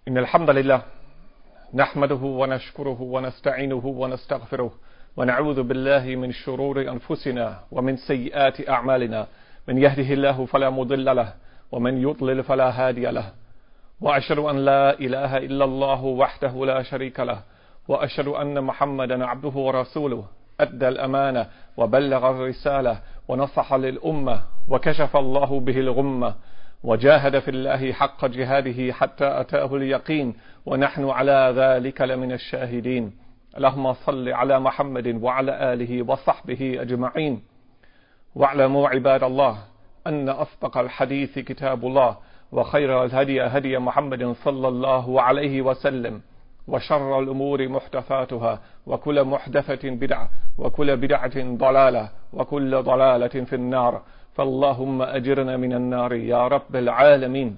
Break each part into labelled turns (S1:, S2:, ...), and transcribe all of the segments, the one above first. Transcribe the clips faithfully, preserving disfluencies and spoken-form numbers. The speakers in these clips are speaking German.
S1: إن الحمد لله نحمده ونشكره ونستعينه ونستغفره ونعوذ بالله من شرور أنفسنا ومن سيئات أعمالنا من يهده الله فلا مضل له ومن يضلل فلا هادي له وأشهد أن لا إله إلا الله وحده لا شريك له وأشهد أن محمدا عبده ورسوله أدى الأمانة وبلغ الرسالة ونصح للأمة وكشف الله به الغمة وجاهد في الله حق جهاده حتى أتاه اليقين ونحن على ذلك لمن الشاهدين. اللهم صل على محمد وعلى آله وصحبه أجمعين. واعلموا عباد الله أن أصدق الحديث كتاب الله وخير الهدي هدي محمد صلى الله عليه وسلم وشر الأمور محدثاتها وكل محدثة بدعة وكل بدعة ضلالة وكل ضلالة في النار. فاللهم أجرنا من النار يا رب العالمين.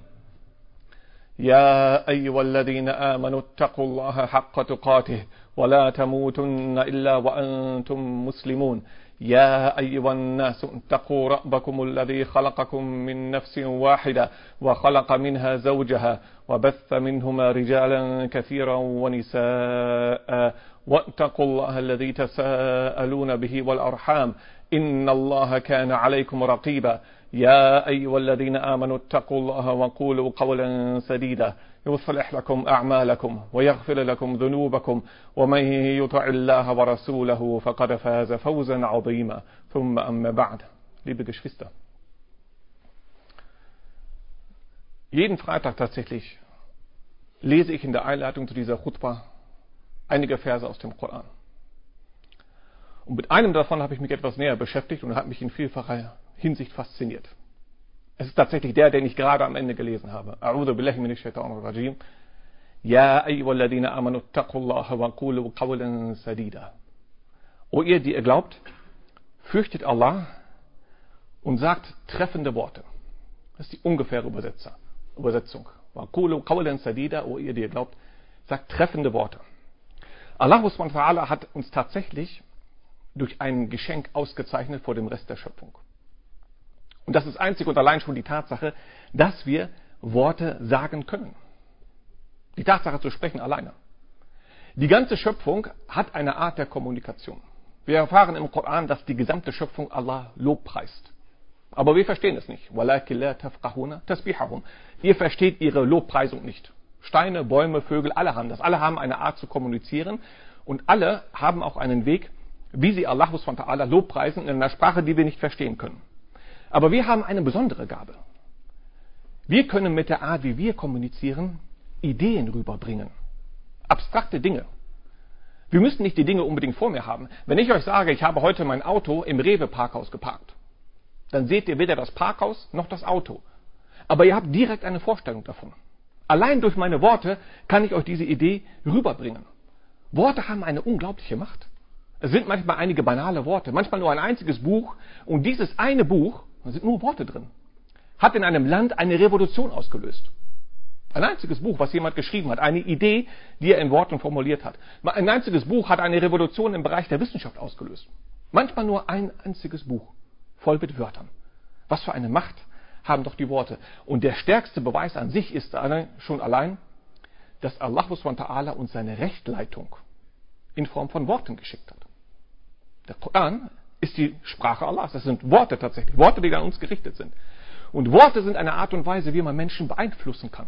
S1: يا أيها الذين آمنوا اتقوا الله حق تقاته ولا تموتن إلا وأنتم مسلمون. يا أيها الناس اتقوا ربكم الذي خلقكم من نفس واحدة وخلق منها زوجها وبث منهما رجالا كثيرا ونساء واتقوا الله الذي تساءلون به والأرحام إن الله كان عليكم رقيبا. يا أيها الذين آمنوا اتقوا الله وقولوا قولا سديدا يصلح لكم أعمالكم ويغفر لكم ذنوبكم ومن يطع الله ورسوله فقد فاز فوزا عظيما. ثم أما بعد. Liebe Geschwister, jeden Freitag tatsächlich lese ich in der Einleitung zu dieser Khutbah einige Verse aus dem Koran. Und mit einem davon habe ich mich etwas näher beschäftigt und hat mich in vielfacher Hinsicht fasziniert. Es ist tatsächlich der, den ich gerade am Ende gelesen habe. A'udhu billahi minash shaitanir rajim. Ya ayyuhalladhina amanu taqullaha wa qulu qawlan sadida. O ihr, die ihr glaubt, fürchtet Allah und sagt treffende Worte. Das ist die ungefähre Übersetzer, Übersetzung. Wa qulu qawlan sadida. O ihr, die ihr glaubt, sagt treffende Worte. Allah subhanahu wa ta'ala hat uns tatsächlich durch ein Geschenk ausgezeichnet vor dem Rest der Schöpfung. Und das ist einzig und allein schon die Tatsache, dass wir Worte sagen können. Die Tatsache zu sprechen alleine. Die ganze Schöpfung hat eine Art der Kommunikation. Wir erfahren im Koran, dass die gesamte Schöpfung Allah lobpreist. Aber wir verstehen es nicht. وَلَكِنْ لَا تَفْقَهُونَ تَسْبِيحَهُمْ. Ihr versteht ihre Lobpreisung nicht. Steine, Bäume, Vögel, alle haben das. Alle haben eine Art zu kommunizieren und alle haben auch einen Weg, wie sie Allah subhanahu wa ta'ala lobpreisen in einer Sprache, die wir nicht verstehen können. Aber wir haben eine besondere Gabe. Wir können mit der Art, wie wir kommunizieren, Ideen rüberbringen. Abstrakte Dinge. Wir müssen nicht die Dinge unbedingt vor mir haben. Wenn ich euch sage, ich habe heute mein Auto im Rewe-Parkhaus geparkt, dann seht ihr weder das Parkhaus noch das Auto. Aber ihr habt direkt eine Vorstellung davon. Allein durch meine Worte kann ich euch diese Idee rüberbringen. Worte haben eine unglaubliche Macht. Es sind manchmal einige banale Worte, manchmal nur ein einziges Buch. Und dieses eine Buch, da sind nur Worte drin, hat in einem Land eine Revolution ausgelöst. Ein einziges Buch, was jemand geschrieben hat, eine Idee, die er in Worten formuliert hat. Ein einziges Buch hat eine Revolution im Bereich der Wissenschaft ausgelöst. Manchmal nur ein einziges Buch, voll mit Wörtern. Was für eine Macht haben doch die Worte. Und der stärkste Beweis an sich ist schon allein, dass Allah subhanahu wa ta'ala uns seine Rechtleitung in Form von Worten geschickt hat. Der Koran ist die Sprache Allahs. Das sind Worte tatsächlich. Worte, die an uns gerichtet sind. Und Worte sind eine Art und Weise, wie man Menschen beeinflussen kann.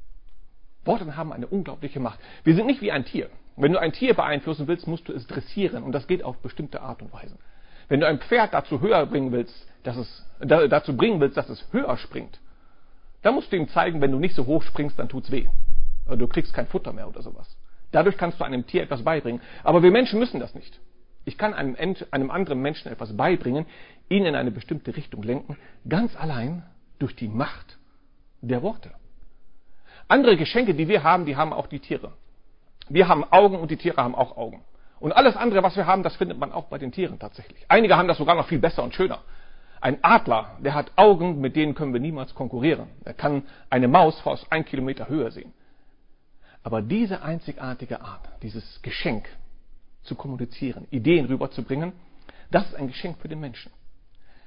S1: Worte haben eine unglaubliche Macht. Wir sind nicht wie ein Tier. Wenn du ein Tier beeinflussen willst, musst du es dressieren. Und das geht auf bestimmte Art und Weise. Wenn du ein Pferd dazu höher bringen willst, dass es, dazu bringen willst, dass es höher springt, dann musst du ihm zeigen, wenn du nicht so hoch springst, dann tut's weh. Oder du kriegst kein Futter mehr oder sowas. Dadurch kannst du einem Tier etwas beibringen. Aber wir Menschen müssen das nicht. Ich kann einem, einem anderen Menschen etwas beibringen, ihn in eine bestimmte Richtung lenken, ganz allein durch die Macht der Worte. Andere Geschenke, die wir haben, die haben auch die Tiere. Wir haben Augen und die Tiere haben auch Augen. Und alles andere, was wir haben, das findet man auch bei den Tieren tatsächlich. Einige haben das sogar noch viel besser und schöner. Ein Adler, der hat Augen, mit denen können wir niemals konkurrieren. Er kann eine Maus aus ein Kilometer Höhe sehen. Aber diese einzigartige Art, dieses Geschenk, zu kommunizieren, Ideen rüberzubringen, das ist ein Geschenk für den Menschen.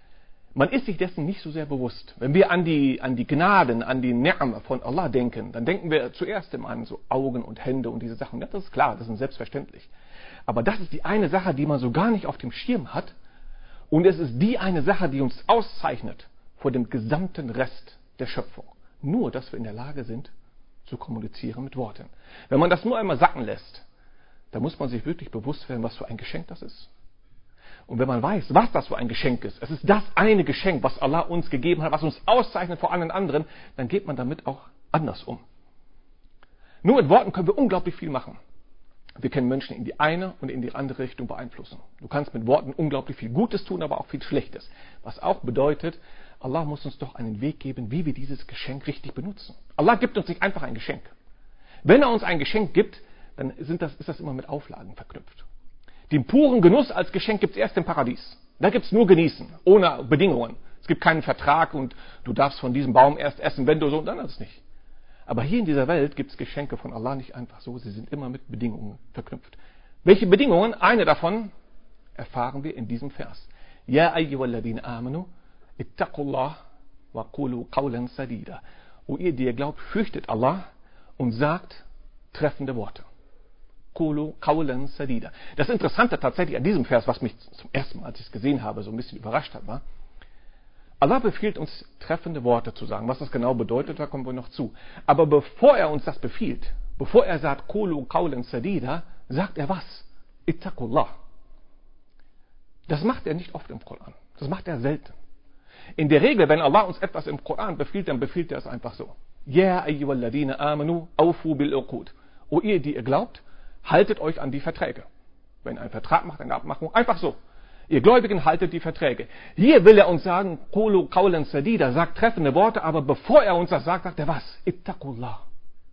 S1: Man ist sich dessen nicht so sehr bewusst. Wenn wir an die, an die Gnaden, an die Ni'am von Allah denken, dann denken wir zuerst immer an so Augen und Hände und diese Sachen. Das ist klar, das ist selbstverständlich. Aber das ist die eine Sache, die man so gar nicht auf dem Schirm hat. Und es ist die eine Sache, die uns auszeichnet vor dem gesamten Rest der Schöpfung. Nur, dass wir in der Lage sind, zu kommunizieren mit Worten. Wenn man das nur einmal sacken lässt, dann muss man sich wirklich bewusst werden, was für ein Geschenk das ist. Und wenn man weiß, was das für ein Geschenk ist, es ist das eine Geschenk, was Allah uns gegeben hat, was uns auszeichnet vor allen anderen, dann geht man damit auch anders um. Nur mit Worten können wir unglaublich viel machen. Wir können Menschen in die eine und in die andere Richtung beeinflussen. Du kannst mit Worten unglaublich viel Gutes tun, aber auch viel Schlechtes. Was auch bedeutet, Allah muss uns doch einen Weg geben, wie wir dieses Geschenk richtig benutzen. Allah gibt uns nicht einfach ein Geschenk. Wenn er uns ein Geschenk gibt, dann sind das, ist das immer mit Auflagen verknüpft. Den puren Genuss als Geschenk gibt es erst im Paradies. Da gibt es nur Genießen, ohne Bedingungen. Es gibt keinen Vertrag und du darfst von diesem Baum erst essen, wenn du so, dann ist es nicht. Aber hier in dieser Welt gibt es Geschenke von Allah nicht einfach so, sie sind immer mit Bedingungen verknüpft. Welche Bedingungen? Eine davon erfahren wir in diesem Vers. Ya ayyuhalladhina amanu, ittaqullah wa qulu qawlan sadida. O ihr, die ihr glaubt, fürchtet Allah und sagt treffende Worte. Qulu qawlan sadida. Das Interessante tatsächlich an diesem Vers, was mich zum ersten Mal, als ich es gesehen habe, so ein bisschen überrascht hat, war, Allah befiehlt uns, treffende Worte zu sagen. Was das genau bedeutet, da kommen wir noch zu. Aber bevor er uns das befiehlt, bevor er sagt, Qulu qawlan sadida, sagt er was? Ittaqullah. Das macht er nicht oft im Koran. Das macht er selten. In der Regel, wenn Allah uns etwas im Koran befiehlt, dann befiehlt er es einfach so. Ya ayyuhalladhina amanu, awfu bil uqud. O ihr, die ihr glaubt, haltet euch an die Verträge. Wenn ein Vertrag macht, eine Abmachung, einfach so. Ihr Gläubigen, haltet die Verträge. Hier will er uns sagen, Qulu qawlan sadida, sagt treffende Worte, aber bevor er uns das sagt, sagt er was? Ittaqullah.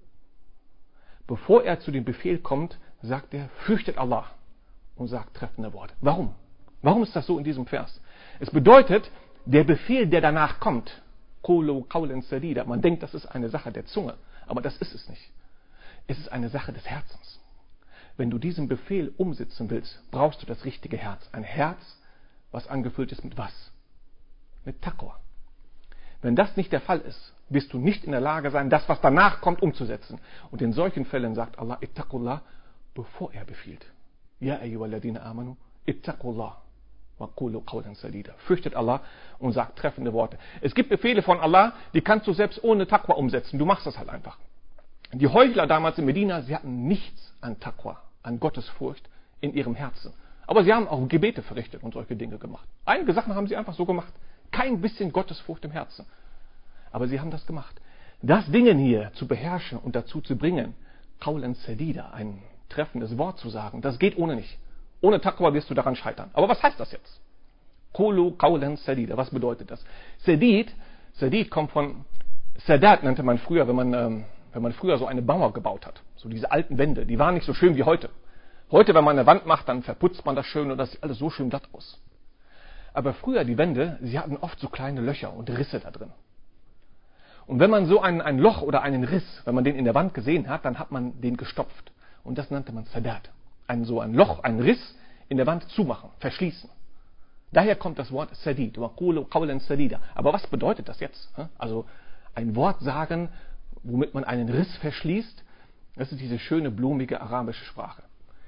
S1: Bevor er zu dem Befehl kommt, sagt er, fürchtet Allah und sagt treffende Worte. Warum? Warum ist das so in diesem Vers? Es bedeutet, der Befehl, der danach kommt, Qulu qawlan sadida, man denkt, das ist eine Sache der Zunge, aber das ist es nicht. Es ist eine Sache des Herzens. Wenn du diesen Befehl umsetzen willst, brauchst du das richtige Herz. Ein Herz, was angefüllt ist mit was? Mit Taqwa. Wenn das nicht der Fall ist, wirst du nicht in der Lage sein, das, was danach kommt, umzusetzen. Und in solchen Fällen sagt Allah, ittaqullah, bevor er befiehlt. Ya ayyuhalladhina amanu, ittaqullah, wa qulu qawlan sadida. Fürchtet Allah und sagt treffende Worte. Es gibt Befehle von Allah, die kannst du selbst ohne Taqwa umsetzen. Du machst das halt einfach. Die Heuchler damals in Medina, sie hatten nichts an Taqwa, an Gottesfurcht in ihrem Herzen. Aber sie haben auch Gebete verrichtet und solche Dinge gemacht. Einige Sachen haben sie einfach so gemacht. Kein bisschen Gottesfurcht im Herzen. Aber sie haben das gemacht. Das Dingen hier zu beherrschen und dazu zu bringen, Qawlan sadida, ein treffendes Wort zu sagen, das geht ohne nicht. Ohne Taqwa wirst du daran scheitern. Aber was heißt das jetzt? Qulu qawlan sadida, was bedeutet das? Sadid, Sadid kommt von Sadat, nannte man früher, wenn man... Ähm, wenn man früher so eine Mauer gebaut hat. So diese alten Wände, die waren nicht so schön wie heute. Heute, wenn man eine Wand macht, dann verputzt man das schön und das sieht alles so schön glatt aus. Aber früher, die Wände, sie hatten oft so kleine Löcher und Risse da drin. Und wenn man so ein, ein Loch oder einen Riss, wenn man den in der Wand gesehen hat, dann hat man den gestopft. Und das nannte man Sadat. Ein, so ein Loch, ein Riss in der Wand zumachen, verschließen. Daher kommt das Wort Sadid, wa qulu qawlan sadida. Aber was bedeutet das jetzt? Also ein Wort sagen, womit man einen Riss verschließt, das ist diese schöne, blumige arabische Sprache.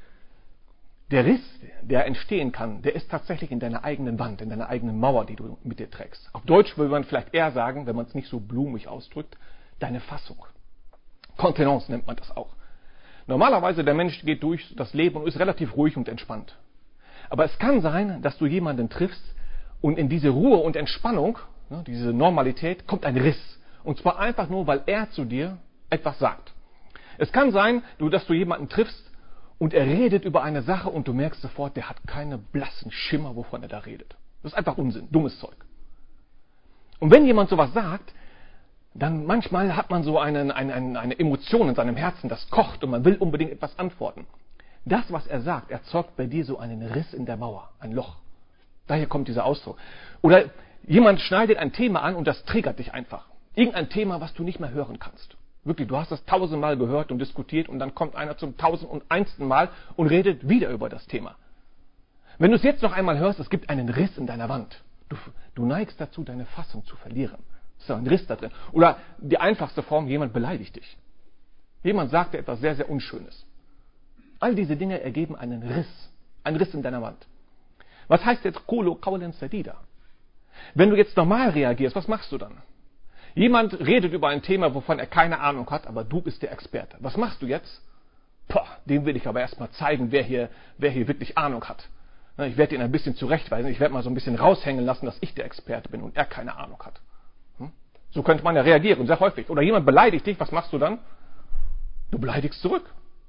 S1: Der Riss, der entstehen kann, der ist tatsächlich in deiner eigenen Wand, in deiner eigenen Mauer, die du mit dir trägst. Auf Deutsch würde man vielleicht eher sagen, wenn man es nicht so blumig ausdrückt, deine Fassung. Kontenance nennt man das auch. Normalerweise, der Mensch geht durch das Leben und ist relativ ruhig und entspannt. Aber es kann sein, dass du jemanden triffst und in diese Ruhe und Entspannung, diese Normalität, kommt ein Riss. Und zwar einfach nur, weil er zu dir etwas sagt. Es kann sein, dass du jemanden triffst und er redet über eine Sache und du merkst sofort, der hat keinen blassen Schimmer, wovon er da redet. Das ist einfach Unsinn, dummes Zeug. Und wenn jemand sowas sagt, dann manchmal hat man so eine, eine, eine Emotion in seinem Herzen, das kocht und man will unbedingt etwas antworten. Das, was er sagt, erzeugt bei dir so einen Riss in der Mauer, ein Loch. Daher kommt dieser Ausdruck. Oder jemand schneidet ein Thema an und das triggert dich einfach. Irgendein Thema, was du nicht mehr hören kannst. Wirklich, du hast das tausendmal gehört und diskutiert und dann kommt einer zum tausend und einsten Mal und redet wieder über das Thema. Wenn du es jetzt noch einmal hörst, es gibt einen Riss in deiner Wand. Du, du neigst dazu, deine Fassung zu verlieren. Das ist ein Riss da drin. Oder die einfachste Form, jemand beleidigt dich. Jemand sagt dir etwas sehr, sehr Unschönes. All diese Dinge ergeben einen Riss. Einen Riss in deiner Wand. Was heißt jetzt Qulu qawlan sadida? Wenn du jetzt normal reagierst, was machst du dann? Jemand redet über ein Thema, wovon er keine Ahnung hat, aber du bist der Experte. Was machst du jetzt? Poh, dem will ich aber erstmal zeigen, wer hier, wer hier wirklich Ahnung hat. Ich werde ihn ein bisschen zurechtweisen, ich werde mal so ein bisschen raushängen lassen, dass ich der Experte bin und er keine Ahnung hat. So könnte man ja reagieren, sehr häufig. Oder jemand beleidigt dich, was machst du dann? Du beleidigst zurück.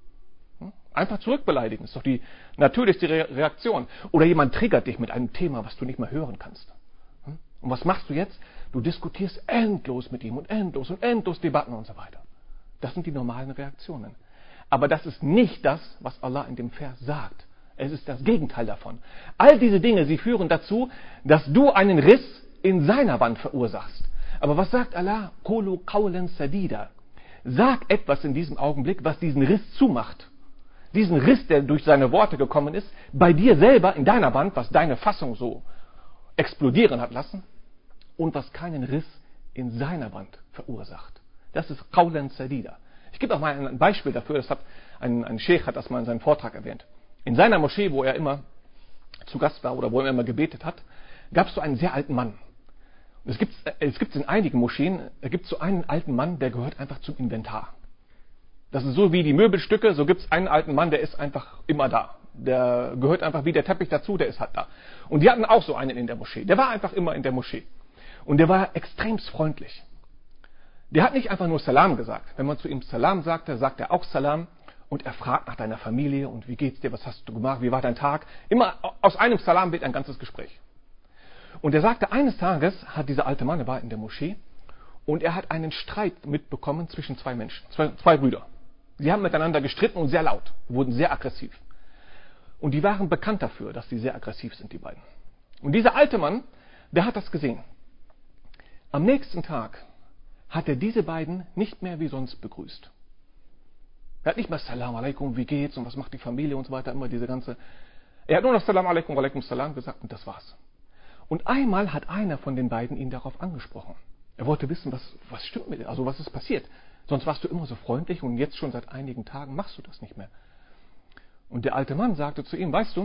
S1: Einfach zurückbeleidigen, ist doch die natürlichste Reaktion. Oder jemand triggert dich mit einem Thema, was du nicht mehr hören kannst. Und was machst du jetzt? Du diskutierst endlos mit ihm und endlos und endlos Debatten und so weiter. Das sind die normalen Reaktionen. Aber das ist nicht das, was Allah in dem Vers sagt. Es ist das Gegenteil davon. All diese Dinge, sie führen dazu, dass du einen Riss in seiner Wand verursachst. Aber was sagt Allah? Qulu qawlan sadida. Sag etwas in diesem Augenblick, was diesen Riss zumacht. Diesen Riss, der durch seine Worte gekommen ist, bei dir selber in deiner Wand, was deine Fassung so explodieren hat lassen und was keinen Riss in seiner Wand verursacht. Das ist qawlan sadida. Ich gebe auch mal ein Beispiel dafür, das hat ein, ein Sheikh hat das mal in seinem Vortrag erwähnt. In seiner Moschee, wo er immer zu Gast war oder wo er immer gebetet hat, gab es so einen sehr alten Mann. Es gibt es gibt's in einigen Moscheen, da gibt es so einen alten Mann, der gehört einfach zum Inventar. Das ist so wie die Möbelstücke, so gibt es einen alten Mann, der ist einfach immer da. Der gehört einfach wie der Teppich dazu, der ist halt da. Und die hatten auch so einen in der Moschee. Der war einfach immer in der Moschee. Und der war extremst freundlich. Der hat nicht einfach nur Salam gesagt. Wenn man zu ihm Salam sagte, sagt er auch Salam. Und er fragt nach deiner Familie und wie geht's dir, was hast du gemacht, wie war dein Tag. Immer aus einem Salam wird ein ganzes Gespräch. Und er sagte, eines Tages hat dieser alte Mann, er war in der Moschee, und er hat einen Streit mitbekommen zwischen zwei Menschen, zwei, zwei Brüder. Sie haben miteinander gestritten und sehr laut, wurden sehr aggressiv. Und die waren bekannt dafür, dass sie sehr aggressiv sind, die beiden. Und dieser alte Mann, der hat das gesehen. Am nächsten Tag hat er diese beiden nicht mehr wie sonst begrüßt. Er hat nicht mehr Salam alaikum, wie geht's und was macht die Familie und so weiter, immer diese ganze... Er hat nur noch Salam alaikum, wa alaikum salam gesagt und das war's. Und einmal hat einer von den beiden ihn darauf angesprochen. Er wollte wissen, was, was stimmt mit dir, also was ist passiert. Sonst warst du immer so freundlich und jetzt schon seit einigen Tagen machst du das nicht mehr. Und der alte Mann sagte zu ihm, weißt du,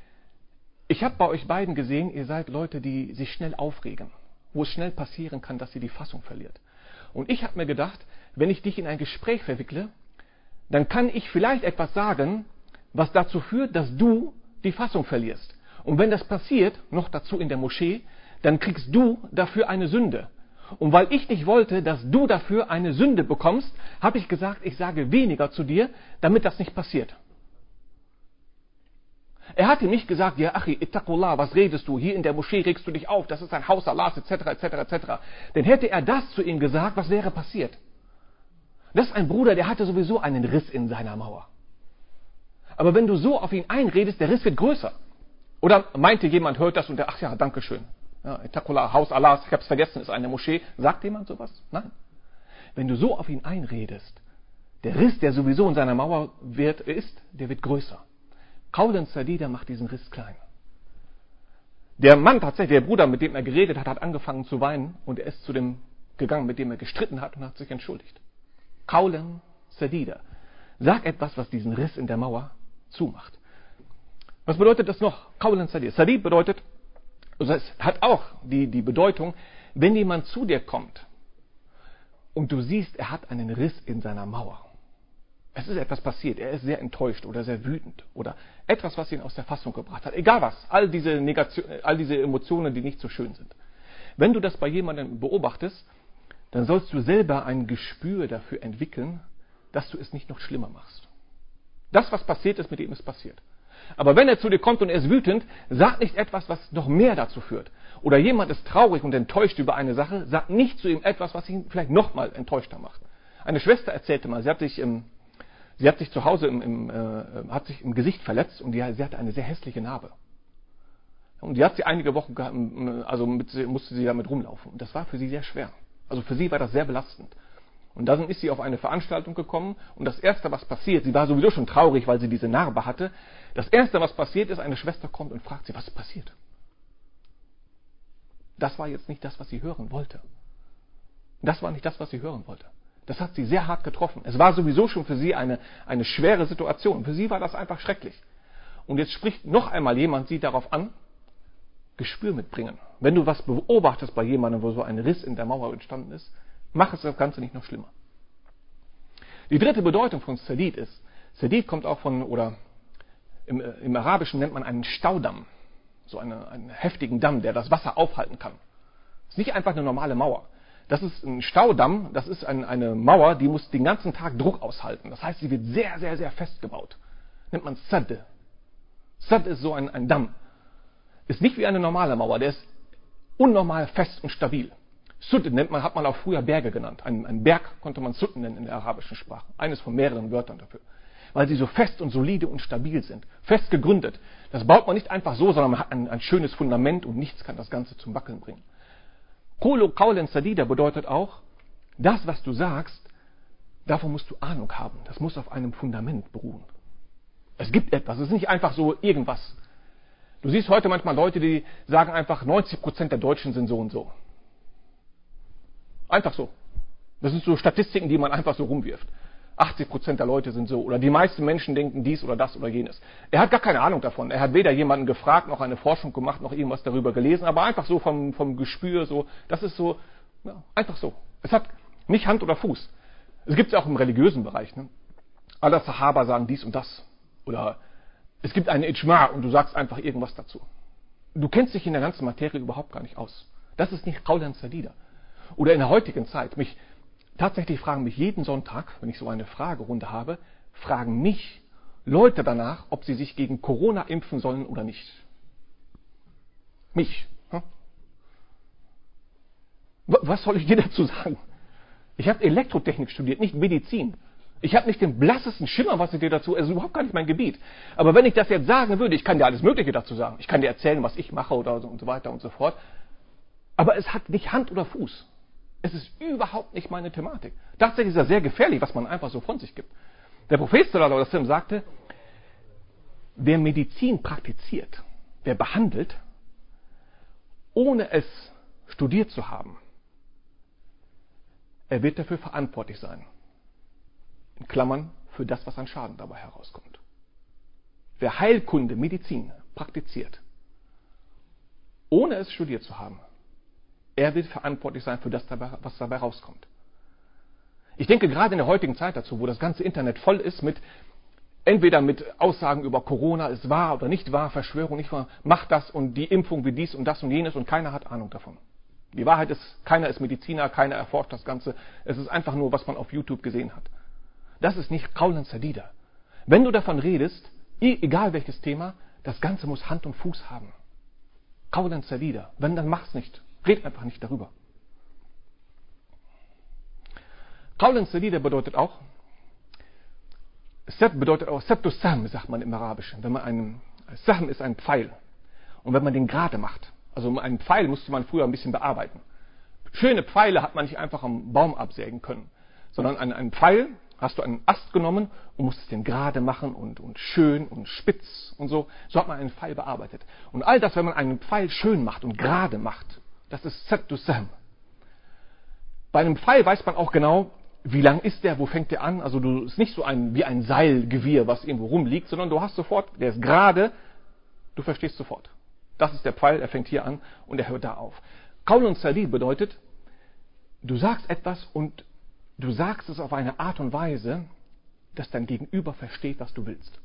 S1: ich habe bei euch beiden gesehen, ihr seid Leute, die sich schnell aufregen, wo es schnell passieren kann, dass ihr die Fassung verliert. Und ich habe mir gedacht, wenn ich dich in ein Gespräch verwickle, dann kann ich vielleicht etwas sagen, was dazu führt, dass du die Fassung verlierst. Und wenn das passiert, noch dazu in der Moschee, dann kriegst du dafür eine Sünde. Und weil ich nicht wollte, dass du dafür eine Sünde bekommst, habe ich gesagt, ich sage weniger zu dir, damit das nicht passiert. Er hat ihm nicht gesagt, ja Achi, ittaqullah, was redest du? Hier in der Moschee regst du dich auf, das ist ein Haus Allahs, et cetera, et cetera, et cetera. Denn hätte er das zu ihm gesagt, was wäre passiert? Das ist ein Bruder, der hatte sowieso einen Riss in seiner Mauer. Aber wenn du so auf ihn einredest, der Riss wird größer. Oder meinte jemand, hört das und der, ach ja, danke schön. Ja, ittaqullah, Haus Allahs, ich hab's vergessen, ist eine Moschee. Sagt jemand sowas? Nein. Wenn du so auf ihn einredest, der Riss, der sowieso in seiner Mauer wird, ist, der wird größer. Qawlan sadida macht diesen Riss klein. Der Mann tatsächlich, der Bruder, mit dem er geredet hat, hat angefangen zu weinen und er ist zu dem gegangen, mit dem er gestritten hat und hat sich entschuldigt. Qawlan sadida. Sag etwas, was diesen Riss in der Mauer zumacht. Was bedeutet das noch? Qawlan sadida. Sadid bedeutet, also es hat auch die, die Bedeutung, wenn jemand zu dir kommt und du siehst, er hat einen Riss in seiner Mauer. Es ist etwas passiert, er ist sehr enttäuscht oder sehr wütend oder etwas, was ihn aus der Fassung gebracht hat. Egal was, all diese Negation, all diese Emotionen, die nicht so schön sind. Wenn du das bei jemandem beobachtest, dann sollst du selber ein Gespür dafür entwickeln, dass du es nicht noch schlimmer machst. Das, was passiert ist, mit ihm ist passiert. Aber wenn er zu dir kommt und er ist wütend, sag nicht etwas, was noch mehr dazu führt. Oder jemand ist traurig und enttäuscht über eine Sache, sag nicht zu ihm etwas, was ihn vielleicht nochmal enttäuschter macht. Eine Schwester erzählte mal, sie hat sich, im, sie hat sich zu Hause im, im, äh, hat sich im Gesicht verletzt und die, sie hatte eine sehr hässliche Narbe. Und die hat sie einige Wochen, also mit, musste sie damit rumlaufen. Und das war für sie sehr schwer. Also für sie war das sehr belastend. Und dann ist sie auf eine Veranstaltung gekommen und das Erste, was passiert, sie war sowieso schon traurig, weil sie diese Narbe hatte. Das Erste, was passiert ist, eine Schwester kommt und fragt sie, was ist passiert? Das war jetzt nicht das, was sie hören wollte. Das war nicht das, was sie hören wollte. Das hat sie sehr hart getroffen. Es war sowieso schon für sie eine, eine schwere Situation. Für sie war das einfach schrecklich. Und jetzt spricht noch einmal jemand sie darauf an, Gespür mitbringen. Wenn du was beobachtest bei jemandem, wo so ein Riss in der Mauer entstanden ist, mach es das Ganze nicht noch schlimmer. Die dritte Bedeutung von Sadid ist, Sadid kommt auch von, oder im, im Arabischen nennt man einen Staudamm. So eine, einen heftigen Damm, der das Wasser aufhalten kann. Das ist nicht einfach eine normale Mauer. Das ist ein Staudamm, das ist ein, eine Mauer, die muss den ganzen Tag Druck aushalten. Das heißt, sie wird sehr, sehr, sehr fest gebaut. Nennt man Sad. Sad ist so ein, ein Damm. Ist nicht wie eine normale Mauer, der ist unnormal fest und stabil. Sud nennt man, hat man auch früher Berge genannt. Ein, ein Berg konnte man Sud nennen in der arabischen Sprache. Eines von mehreren Wörtern dafür. Weil sie so fest und solide und stabil sind. Fest gegründet. Das baut man nicht einfach so, sondern man hat ein, ein schönes Fundament und nichts kann das Ganze zum Wackeln bringen. Qulu qawlan sadida bedeutet auch, das, was du sagst, davon musst du Ahnung haben. Das muss auf einem Fundament beruhen. Es gibt etwas, es ist nicht einfach so irgendwas. Du siehst heute manchmal Leute, die sagen einfach, neunzig Prozent der Deutschen sind so und so. Einfach so. Das sind so Statistiken, die man einfach so rumwirft. achtzig Prozent der Leute sind so. Oder die meisten Menschen denken dies oder das oder jenes. Er hat gar keine Ahnung davon. Er hat weder jemanden gefragt, noch eine Forschung gemacht, noch irgendwas darüber gelesen. Aber einfach so vom, vom Gespür, so. Das ist so, ja, einfach so. Es hat nicht Hand oder Fuß. Es gibt es auch im religiösen Bereich. Ne? Alle Sahaba sagen dies und das. Oder es gibt einen Ijma' und du sagst einfach irgendwas dazu. Du kennst dich in der ganzen Materie überhaupt gar nicht aus. Das ist nicht Qawlan Sadida. Oder in der heutigen Zeit, mich tatsächlich fragen mich jeden Sonntag, wenn ich so eine Fragerunde habe, fragen mich Leute danach, ob sie sich gegen Corona impfen sollen oder nicht. Mich. Hm? Was soll ich dir dazu sagen? Ich habe Elektrotechnik studiert, nicht Medizin. Ich habe nicht den blassesten Schimmer, was ich dir dazu, also überhaupt gar nicht mein Gebiet. Aber wenn ich das jetzt sagen würde, ich kann dir alles Mögliche dazu sagen. Ich kann dir erzählen, was ich mache oder so und so weiter und so fort. Aber es hat nicht Hand oder Fuß. Es ist überhaupt nicht meine Thematik. Tatsächlich ist das sehr gefährlich, was man einfach so von sich gibt. Der Prophet sallallahu alaihi wasallam sagte, wer Medizin praktiziert, wer behandelt, ohne es studiert zu haben, er wird dafür verantwortlich sein. In Klammern, für das, was an Schaden dabei herauskommt. Wer Heilkunde, Medizin praktiziert, ohne es studiert zu haben, er wird verantwortlich sein für das, was dabei rauskommt. Ich denke gerade in der heutigen Zeit dazu, wo das ganze Internet voll ist mit, entweder mit Aussagen über Corona, ist wahr oder nicht wahr, Verschwörung, nicht wahr, macht das und die Impfung wie dies und das und jenes und keiner hat Ahnung davon. Die Wahrheit ist, keiner ist Mediziner, keiner erforscht das Ganze. Es ist einfach nur, was man auf YouTube gesehen hat. Das ist nicht Qawlan Sadida. Wenn du davon redest, egal welches Thema, das Ganze muss Hand und Fuß haben. Qawlan Sadida. Wenn, dann mach's nicht. Red einfach nicht darüber. Qawlan Sadida bedeutet auch, Sab bedeutet auch, Sabtu Sahm, sagt man im Arabischen. Wenn man einen, Sahm ist ein Pfeil. Und wenn man den gerade macht, also einen Pfeil musste man früher ein bisschen bearbeiten. Schöne Pfeile hat man nicht einfach am Baum absägen können, sondern einen, einen Pfeil hast du einen Ast genommen und musstest den gerade machen und, und schön und spitz und so. So hat man einen Pfeil bearbeitet. Und all das, wenn man einen Pfeil schön macht und gerade macht, das ist Sabtu Sahm. Bei einem Pfeil weiß man auch genau, wie lang ist der, wo fängt der an. Also du ist nicht so ein wie ein Seilgewirr, was irgendwo rumliegt, sondern du hast sofort, der ist gerade, du verstehst sofort. Das ist der Pfeil, er fängt hier an und er hört da auf. Qawlan Sadid bedeutet, du sagst etwas und du sagst es auf eine Art und Weise, dass dein Gegenüber versteht, was du willst.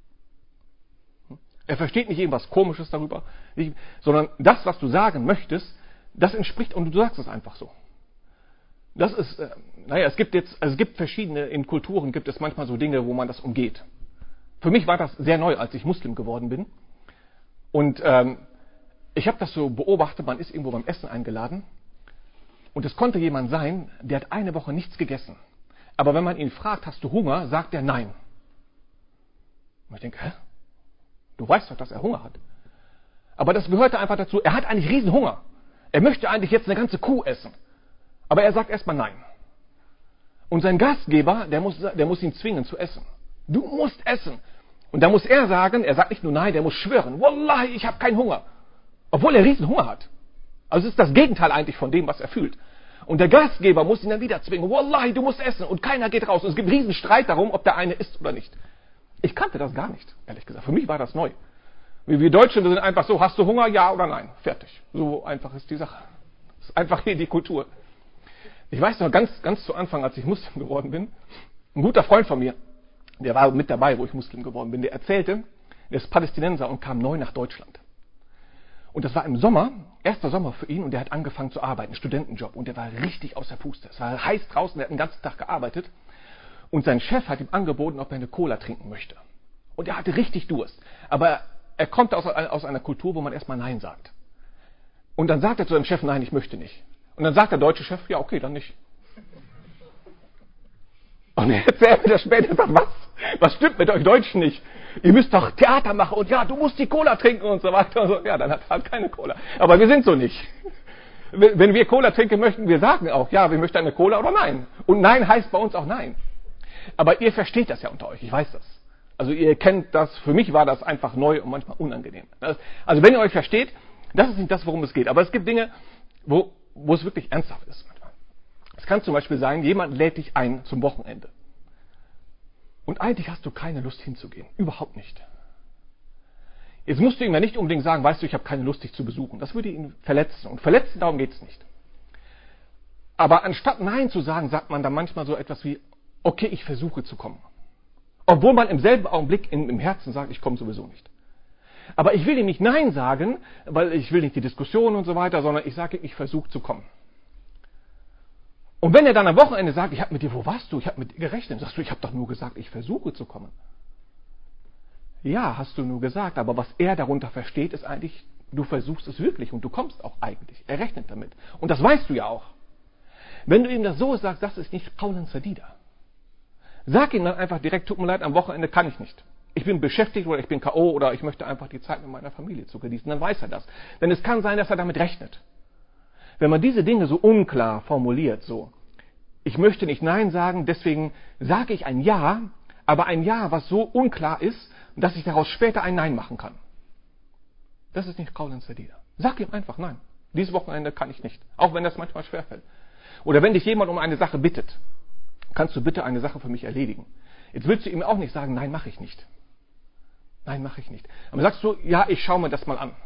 S1: Er versteht nicht irgendwas Komisches darüber, sondern das, was du sagen möchtest, das entspricht und du sagst es einfach so. Das ist, äh, naja, es gibt jetzt, also es gibt verschiedene, in Kulturen gibt es manchmal so Dinge, wo man das umgeht. Für mich war das sehr neu, als ich Muslim geworden bin. Und ähm, ich habe das so beobachtet, man ist irgendwo beim Essen eingeladen und es konnte jemand sein, der hat eine Woche nichts gegessen. Aber wenn man ihn fragt, hast du Hunger, sagt er nein. Und ich denke, hä? Du weißt doch, dass er Hunger hat. Aber das gehörte einfach dazu, er hat eigentlich riesen Hunger. Er möchte eigentlich jetzt eine ganze Kuh essen. Aber er sagt erstmal nein. Und sein Gastgeber, der muss, der muss ihn zwingen zu essen. Du musst essen. Und da muss er sagen, er sagt nicht nur nein, der muss schwören, Wallahi, ich habe keinen Hunger. Obwohl er riesen Hunger hat. Also es ist das Gegenteil eigentlich von dem, was er fühlt. Und der Gastgeber muss ihn dann wieder zwingen. Wallahi, du musst essen. Und keiner geht raus. Und es gibt einen riesen Streit darum, ob der eine isst oder nicht. Ich kannte das gar nicht, ehrlich gesagt. Für mich war das neu. Wir Deutschen sind einfach so, hast du Hunger, ja oder nein? Fertig. So einfach ist die Sache. Das ist einfach hier die Kultur. Ich weiß noch ganz, ganz zu Anfang, als ich Muslim geworden bin, ein guter Freund von mir, der war mit dabei, wo ich Muslim geworden bin, der erzählte, der ist Palästinenser und kam neu nach Deutschland. Und das war im Sommer, erster Sommer für ihn, und der hat angefangen zu arbeiten, Studentenjob, und der war richtig aus der Puste. Es war heiß draußen, der hat den ganzen Tag gearbeitet, und sein Chef hat ihm angeboten, ob er eine Cola trinken möchte. Und er hatte richtig Durst. Aber er kommt aus, aus einer Kultur, wo man erstmal Nein sagt. Und dann sagt er zu seinem Chef, nein, ich möchte nicht. Und dann sagt der deutsche Chef, ja, okay, dann nicht. Und er erzählt mir das später, sagt, was? Was stimmt mit euch Deutschen nicht? Ihr müsst doch Theater machen und ja, du musst die Cola trinken und so weiter. Und so. Ja, dann hat er halt keine Cola. Aber wir sind so nicht. Wenn wir Cola trinken möchten, wir sagen auch, ja, wir möchten eine Cola oder nein. Und nein heißt bei uns auch nein. Aber ihr versteht das ja unter euch, ich weiß das. Also ihr kennt das, für mich war das einfach neu und manchmal unangenehm. Also wenn ihr euch versteht, das ist nicht das, worum es geht. Aber es gibt Dinge, wo, wo es wirklich ernsthaft ist manchmal. Es kann zum Beispiel sein, jemand lädt dich ein zum Wochenende. Und eigentlich hast du keine Lust hinzugehen. Überhaupt nicht. Jetzt musst du ihm ja nicht unbedingt sagen, weißt du, ich habe keine Lust, dich zu besuchen. Das würde ihn verletzen. Und verletzen, darum geht es nicht. Aber anstatt Nein zu sagen, sagt man dann manchmal so etwas wie, okay, ich versuche zu kommen. Obwohl man im selben Augenblick im Herzen sagt, ich komme sowieso nicht. Aber ich will ihm nicht Nein sagen, weil ich will nicht die Diskussion und so weiter, sondern ich sage, ich versuche zu kommen. Und wenn er dann am Wochenende sagt, ich habe mit dir, wo warst du? Ich habe mit dir gerechnet. Sagst du, ich habe doch nur gesagt, ich versuche zu kommen. Ja, hast du nur gesagt, aber was er darunter versteht, ist eigentlich, du versuchst es wirklich und du kommst auch eigentlich. Er rechnet damit. Und das weißt du ja auch. Wenn du ihm das so sagst, das ist nicht Qawlan Sadida. Sag ihm dann einfach direkt, tut mir leid, am Wochenende kann ich nicht. Ich bin beschäftigt oder ich bin K O oder ich möchte einfach die Zeit mit meiner Familie zu genießen. Dann weiß er das. Denn es kann sein, dass er damit rechnet. Wenn man diese Dinge so unklar formuliert, so, ich möchte nicht Nein sagen, deswegen sage ich ein Ja, aber ein Ja, was so unklar ist, dass ich daraus später ein Nein machen kann. Das ist nicht Qawlan Sadida. Sag ihm einfach Nein. Dieses Wochenende kann ich nicht. Auch wenn das manchmal schwerfällt. Oder wenn dich jemand um eine Sache bittet, kannst du bitte eine Sache für mich erledigen. Jetzt willst du ihm auch nicht sagen, nein, mache ich nicht. Nein, mache ich nicht. Aber sagst du, ja, ich schaue mir das mal an.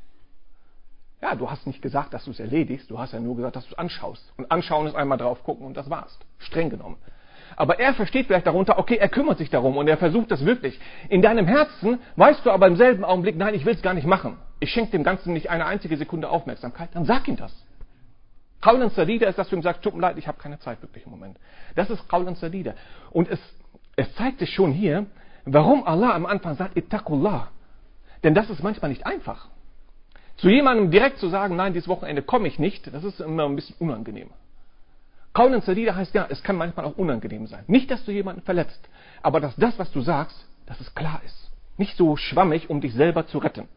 S1: Ja, du hast nicht gesagt, dass du es erledigst, du hast ja nur gesagt, dass du es anschaust. Und anschauen ist einmal drauf gucken und das war's. Streng genommen. Aber er versteht vielleicht darunter, okay, er kümmert sich darum und er versucht das wirklich. In deinem Herzen weißt du aber im selben Augenblick, nein, ich will es gar nicht machen. Ich schenke dem Ganzen nicht eine einzige Sekunde Aufmerksamkeit. Dann sag ihm das. Qawlan Sadida ist, dass du ihm sagst, tut mir leid, ich habe keine Zeit wirklich im Moment. Das ist Qawlan Sadida. Und es, es zeigt sich schon hier, warum Allah am Anfang sagt, Ittaqullah. Denn das ist manchmal nicht einfach. Zu jemandem direkt zu sagen, nein, dieses Wochenende komme ich nicht, das ist immer ein bisschen unangenehm. Qawlan Sadida heißt ja, es kann manchmal auch unangenehm sein. Nicht, dass du jemanden verletzt, aber dass das, was du sagst, dass es klar ist. Nicht so schwammig, um dich selber zu retten.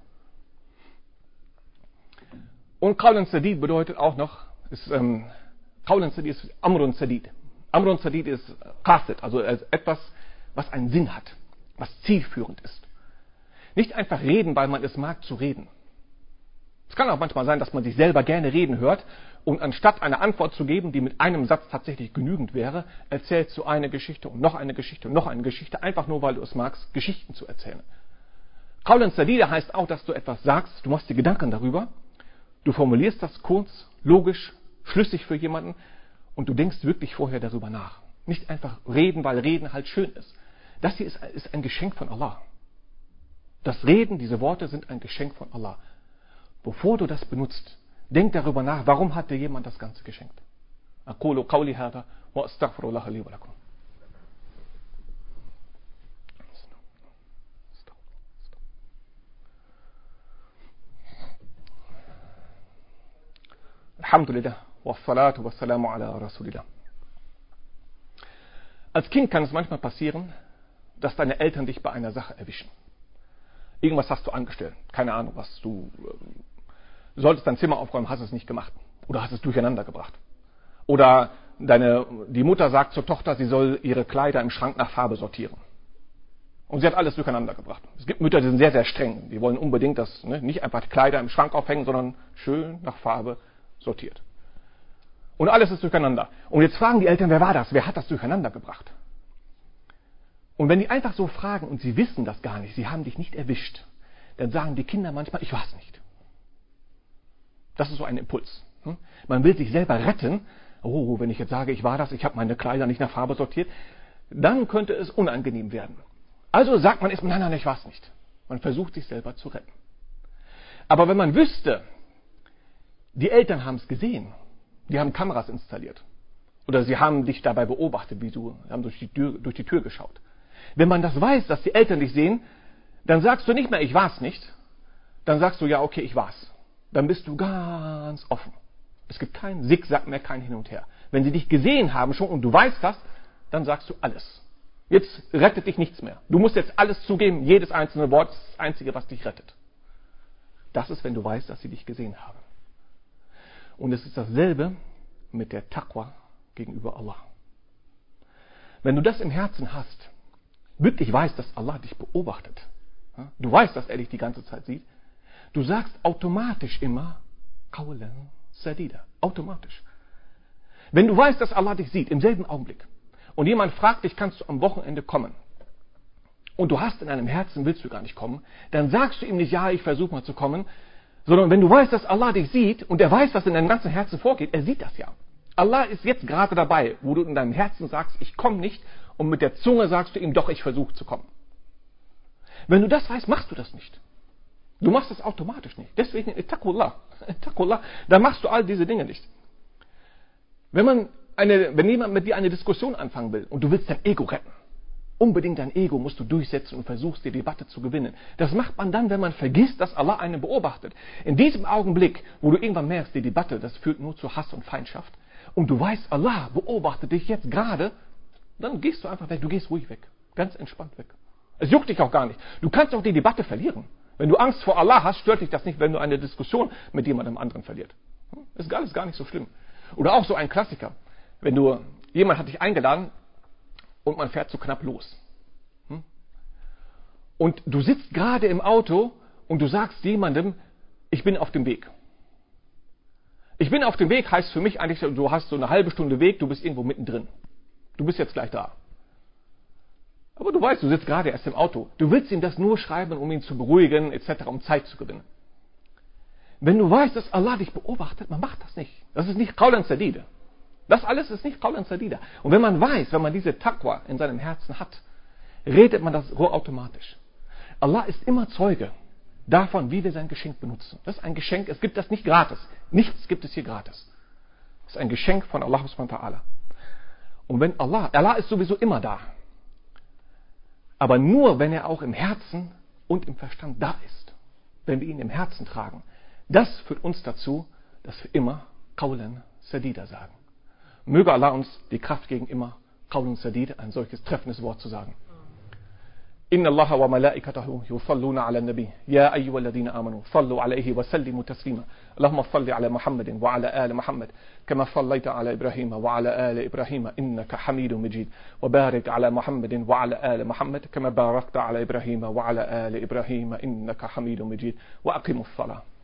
S1: Und Qawlan Sadid bedeutet auch noch, ist, ähm, Qawlan Sadid ist Amrun Sadid. Amrun Sadid ist Qasid, also etwas, was einen Sinn hat, was zielführend ist. Nicht einfach reden, weil man es mag zu reden. Es kann auch manchmal sein, dass man sich selber gerne reden hört und anstatt eine Antwort zu geben, die mit einem Satz tatsächlich genügend wäre, erzählst du eine Geschichte und noch eine Geschichte und noch eine Geschichte, einfach nur, weil du es magst, Geschichten zu erzählen. Qawlan Sadida heißt auch, dass du etwas sagst, du machst dir Gedanken darüber, du formulierst das kurz, logisch, schlüssig für jemanden und du denkst wirklich vorher darüber nach. Nicht einfach reden, weil Reden halt schön ist. Das hier ist, ist ein Geschenk von Allah. Das Reden, diese Worte sind ein Geschenk von Allah. Bevor du das benutzt, denk darüber nach, warum hat dir jemand das Ganze geschenkt. Aqulu qawli hadha wa astaghfirullah li wa lakum. Alhamdulillah wa salatu wa salamu ala Rasulillah. Als Kind kann es manchmal passieren, dass deine Eltern dich bei einer Sache erwischen. Irgendwas hast du angestellt, keine Ahnung was, du äh, solltest dein Zimmer aufräumen, hast es nicht gemacht oder hast es durcheinander gebracht. Oder deine, die Mutter sagt zur Tochter, sie soll ihre Kleider im Schrank nach Farbe sortieren. Und sie hat alles durcheinander gebracht. Es gibt Mütter, die sind sehr, sehr streng. Die wollen unbedingt, dass ne, nicht einfach Kleider im Schrank aufhängen, sondern schön nach Farbe sortiert. Und alles ist durcheinander. Und jetzt fragen die Eltern, wer war das? Wer hat das durcheinander gebracht? Und wenn die einfach so fragen und sie wissen das gar nicht, sie haben dich nicht erwischt, dann sagen die Kinder manchmal, ich war es nicht. Das ist so ein Impuls. Man will sich selber retten. Oh, wenn ich jetzt sage, ich war das, ich habe meine Kleider nicht nach Farbe sortiert, dann könnte es unangenehm werden. Also sagt man erstmal, nein, nein, ich war es nicht. Man versucht sich selber zu retten. Aber wenn man wüsste, die Eltern haben es gesehen, die haben Kameras installiert oder sie haben dich dabei beobachtet, wie du, haben durch die Tür, durch die Tür geschaut. Wenn man das weiß, dass die Eltern dich sehen, dann sagst du nicht mehr, ich war es nicht, dann sagst du, ja, okay, ich war's. Dann bist du ganz offen. Es gibt keinen Zickzack mehr, kein Hin und Her. Wenn sie dich gesehen haben schon und du weißt das, dann sagst du alles. Jetzt rettet dich nichts mehr. Du musst jetzt alles zugeben, jedes einzelne Wort ist das Einzige, was dich rettet. Das ist, wenn du weißt, dass sie dich gesehen haben. Und es ist dasselbe mit der Taqwa gegenüber Allah. Wenn du das im Herzen hast, wirklich weißt, dass Allah dich beobachtet, du weißt, dass er dich die ganze Zeit sieht, du sagst automatisch immer Qawlan Sadida. Automatisch. Wenn du weißt, dass Allah dich sieht, im selben Augenblick, und jemand fragt dich, kannst du am Wochenende kommen? Und du hast in deinem Herzen, willst du gar nicht kommen, dann sagst du ihm nicht, ja, ich versuche mal zu kommen, sondern wenn du weißt, dass Allah dich sieht und er weiß, was in deinem ganzen Herzen vorgeht, er sieht das ja. Allah ist jetzt gerade dabei, wo du in deinem Herzen sagst, ich komme nicht, und mit der Zunge sagst du ihm, doch, ich versuche zu kommen. Wenn du das weißt, machst du das nicht. Du machst das automatisch nicht. Deswegen, ittaqullah, ittaqullah, da machst du all diese Dinge nicht. Wenn man eine, wenn jemand mit dir eine Diskussion anfangen will und du willst dein Ego retten, unbedingt dein Ego musst du durchsetzen und versuchst, die Debatte zu gewinnen. Das macht man dann, wenn man vergisst, dass Allah einen beobachtet. In diesem Augenblick, wo du irgendwann merkst, die Debatte, das führt nur zu Hass und Feindschaft, und du weißt, Allah beobachtet dich jetzt gerade, dann gehst du einfach weg, du gehst ruhig weg, ganz entspannt weg. Es juckt dich auch gar nicht. Du kannst auch die Debatte verlieren. Wenn du Angst vor Allah hast, stört dich das nicht, wenn du eine Diskussion mit jemandem anderen verlierst. Ist alles gar nicht so schlimm. Oder auch so ein Klassiker. Wenn du, jemand hat dich eingeladen und man fährt so knapp los. Und du sitzt gerade im Auto und du sagst jemandem, ich bin auf dem Weg. Ich bin auf dem Weg heißt für mich eigentlich, du hast so eine halbe Stunde Weg, du bist irgendwo mittendrin. Du bist jetzt gleich da. Aber du weißt, du sitzt gerade erst im Auto. Du willst ihm das nur schreiben, um ihn zu beruhigen, et cetera, um Zeit zu gewinnen. Wenn du weißt, dass Allah dich beobachtet, man macht das nicht. Das ist nicht Qawlan Sadida. Das alles ist nicht Qawlan Sadida. Und wenn man weiß, wenn man diese Taqwa in seinem Herzen hat, redet man das automatisch. Allah ist immer Zeuge davon, wie wir sein Geschenk benutzen. Das ist ein Geschenk, es gibt das nicht gratis. Nichts gibt es hier gratis. Das ist ein Geschenk von Allah subhanahu wa ta'ala. Und wenn Allah, Allah ist sowieso immer da. Aber nur, wenn er auch im Herzen und im Verstand da ist. Wenn wir ihn im Herzen tragen. Das führt uns dazu, dass wir immer Qawlan Sadida sagen. Möge Allah uns die Kraft geben, immer Qawlan Sadida, ein solches treffendes Wort zu sagen. إن الله وملائكته يصلون على النبي يا أيها الذين آمنوا صلوا عليه وسلموا تسليما اللهم صل على محمد وعلى آل محمد كما صليت على إبراهيم وعلى آل إبراهيم إنك حميد مجيد وبارك على محمد وعلى آل محمد كما باركت على إبراهيم وعلى آل إبراهيم إنك حميد مجيد وأقيموا الصلاة